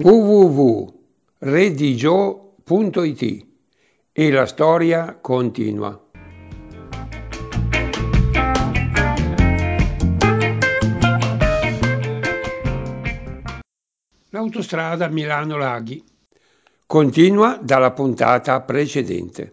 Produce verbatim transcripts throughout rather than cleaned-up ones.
w w w punto redigio punto it e la storia continua. L'autostrada Milano-Laghi continua dalla puntata precedente.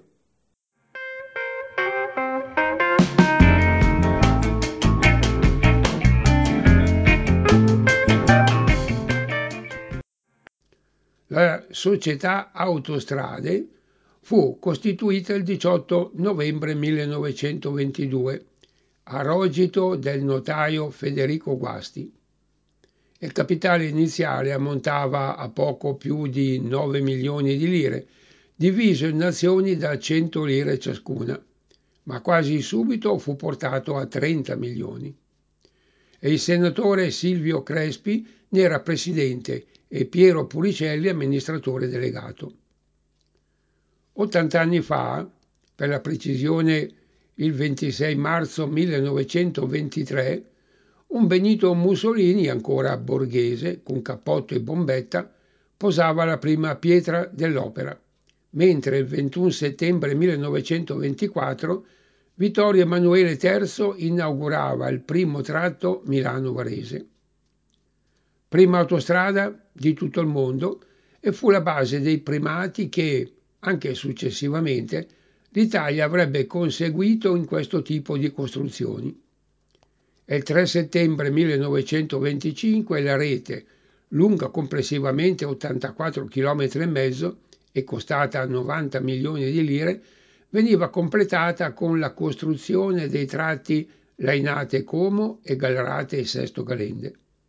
La società Autostrade fu costituita il diciotto novembre millenovecentoventidue a rogito del notaio Federico Guasti. Il capitale iniziale ammontava a poco più di nove milioni di lire, diviso in azioni da cento lire ciascuna, ma quasi subito fu portato a trenta milioni. E il senatore Silvio Crespi ne era presidente e Piero Puricelli amministratore delegato. ottanta anni fa, per la precisione il ventisei marzo millenovecentoventitré, un Benito Mussolini, ancora borghese, con cappotto e bombetta, posava la prima pietra dell'opera, mentre il ventuno settembre millenovecentoventiquattro Vittorio Emanuele terzo inaugurava il primo tratto Milano-Varese. Prima autostrada di tutto il mondo e fu la base dei primati che, anche successivamente, l'Italia avrebbe conseguito in questo tipo di costruzioni. E il tre settembre millenovecentoventicinque la rete, lunga complessivamente ottantaquattro chilometri e mezzo e costata novanta milioni di lire, veniva completata con la costruzione dei tratti Lainate-Como e Gallarate e Sesto Galende.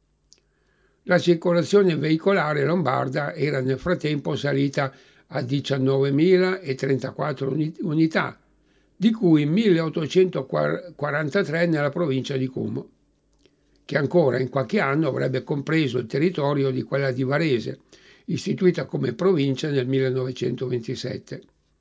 La circolazione veicolare lombarda era nel frattempo salita a diciannovemilatrentaquattro unità, di cui milleottocentoquarantatré nella provincia di Como, che ancora in qualche anno avrebbe compreso il territorio di quella di Varese, istituita come provincia nel millenovecentoventisette.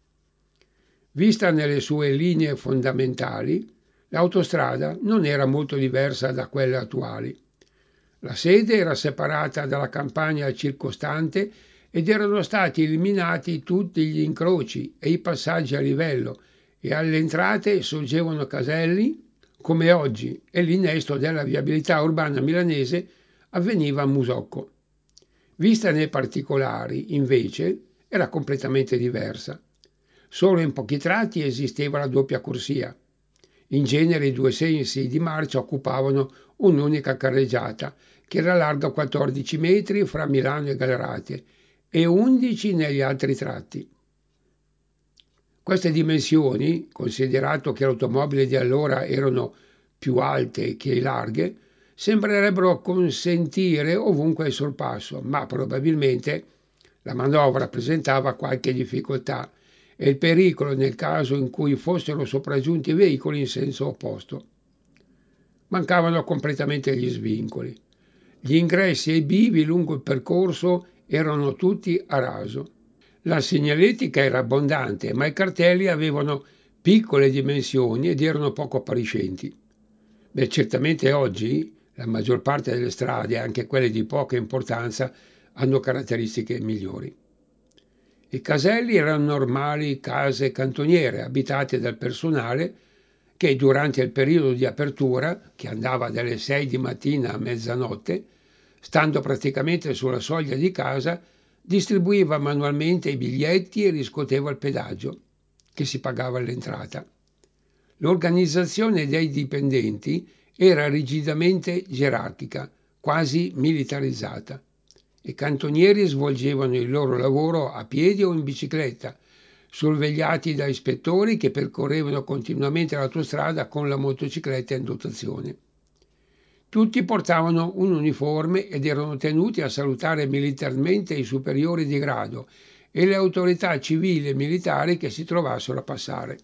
Vista nelle sue linee fondamentali, l'autostrada non era molto diversa da quelle attuali. La sede era separata dalla campagna circostante ed erano stati eliminati tutti gli incroci e i passaggi a livello e alle entrate sorgevano caselli come oggi e l'innesto della viabilità urbana milanese avveniva a Musocco. Vista nei particolari, invece, era completamente diversa. Solo in pochi tratti esisteva la doppia corsia. In genere i due sensi di marcia occupavano un'unica carreggiata, che era larga quattordici metri fra Milano e Gallarate e undici negli altri tratti. Queste dimensioni, considerato che le automobili di allora erano più alte che larghe, sembrerebbero consentire ovunque il sorpasso, ma probabilmente la manovra presentava qualche difficoltà e il pericolo nel caso in cui fossero sopraggiunti veicoli in senso opposto. Mancavano completamente gli svincoli. Gli ingressi e i bivi lungo il percorso erano tutti a raso. La segnaletica era abbondante, ma i cartelli avevano piccole dimensioni ed erano poco appariscenti. Beh, certamente oggi la maggior parte delle strade, anche quelle di poca importanza, hanno caratteristiche migliori. I caselli erano normali case cantoniere abitate dal personale che durante il periodo di apertura, che andava dalle sei di mattina a mezzanotte, stando praticamente sulla soglia di casa, distribuiva manualmente i biglietti e riscuoteva il pedaggio, che si pagava all'entrata. L'organizzazione dei dipendenti era rigidamente gerarchica, quasi militarizzata. I cantonieri svolgevano il loro lavoro a piedi o in bicicletta, sorvegliati da ispettori che percorrevano continuamente l'autostrada con la motocicletta in dotazione. Tutti portavano un uniforme ed erano tenuti a salutare militarmente i superiori di grado e le autorità civili e militari che si trovassero a passare.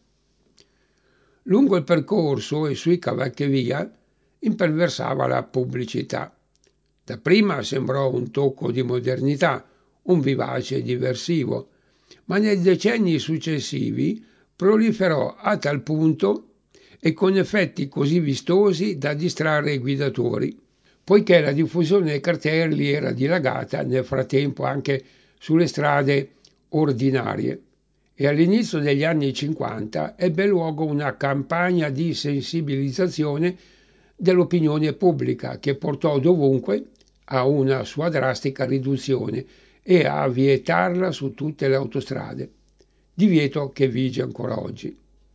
Lungo il percorso e sui cavalcavia imperversava la pubblicità. Dapprima sembrò un tocco di modernità, un vivace diversivo, ma nei decenni successivi proliferò a tal punto e con effetti così vistosi da distrarre i guidatori, poiché la diffusione dei cartelli era dilagata nel frattempo anche sulle strade ordinarie e all'inizio degli anni cinquanta ebbe luogo una campagna di sensibilizzazione dell'opinione pubblica che portò dovunque a una sua drastica riduzione e a vietarla su tutte le autostrade, divieto che vige ancora oggi.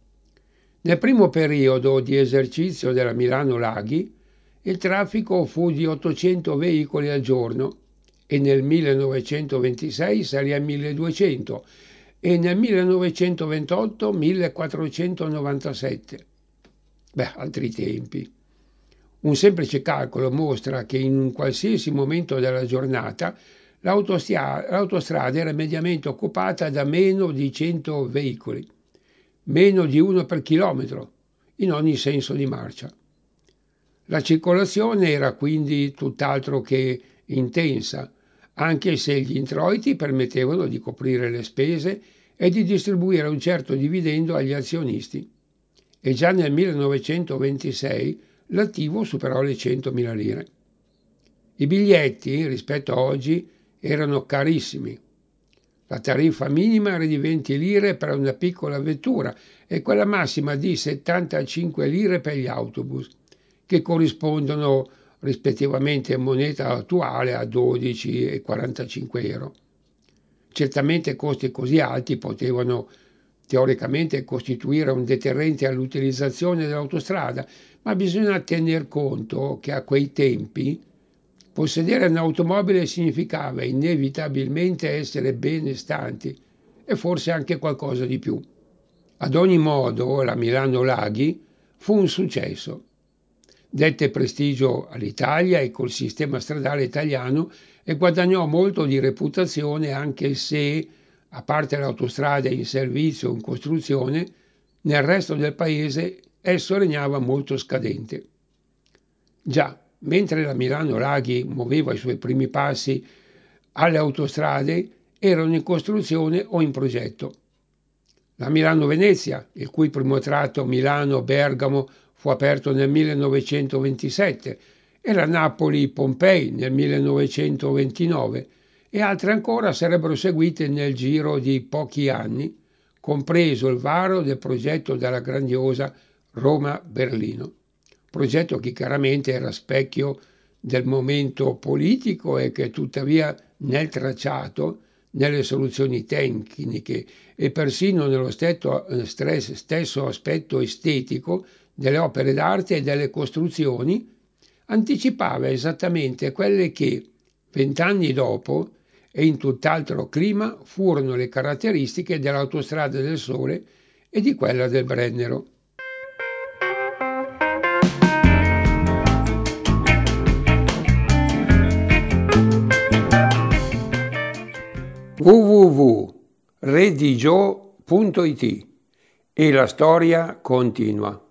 Nel primo periodo di esercizio della Milano Laghi il traffico fu di ottocento veicoli al giorno e nel millenovecentoventisei salì a milleduecento e nel millenovecentoventotto millequattrocentonovantasette. Beh, altri tempi. Un semplice calcolo mostra che in un qualsiasi momento della giornata l'autostrada era mediamente occupata da meno di cento veicoli, meno di uno per chilometro, in ogni senso di marcia. La circolazione era quindi tutt'altro che intensa, anche se gli introiti permettevano di coprire le spese e di distribuire un certo dividendo agli azionisti. E già nel millenovecentoventisei l'attivo superò le centomila lire. I biglietti, rispetto a oggi, erano carissimi. La tariffa minima era di venti lire per una piccola vettura e quella massima di settantacinque lire per gli autobus, che corrispondono rispettivamente in moneta attuale a dodici e quarantacinque euro. Certamente costi così alti potevano teoricamente costituire un deterrente all'utilizzazione dell'autostrada, ma bisogna tener conto che a quei tempi possedere un'automobile significava inevitabilmente essere benestanti e forse anche qualcosa di più. Ad ogni modo, la Milano Laghi fu un successo. Dette prestigio all'Italia e col sistema stradale italiano e guadagnò molto di reputazione, anche se, a parte l'autostrada in servizio o in costruzione, nel resto del paese esso regnava molto scadente. Già, mentre la Milano Laghi muoveva i suoi primi passi, alle autostrade erano in costruzione o in progetto. La Milano-Venezia, il cui primo tratto Milano-Bergamo fu aperto nel millenovecentoventisette, e la Napoli-Pompei nel millenovecentoventinove, e altre ancora sarebbero seguite nel giro di pochi anni, compreso il varo del progetto della grandiosa Roma-Berlino. Progetto che chiaramente era specchio del momento politico e che tuttavia nel tracciato, nelle soluzioni tecniche e persino nello stesso aspetto estetico delle opere d'arte e delle costruzioni, anticipava esattamente quelle che, vent'anni dopo e in tutt'altro clima, furono le caratteristiche dell'Autostrada del Sole e di quella del Brennero. w w w punto redigio punto it e la storia continua.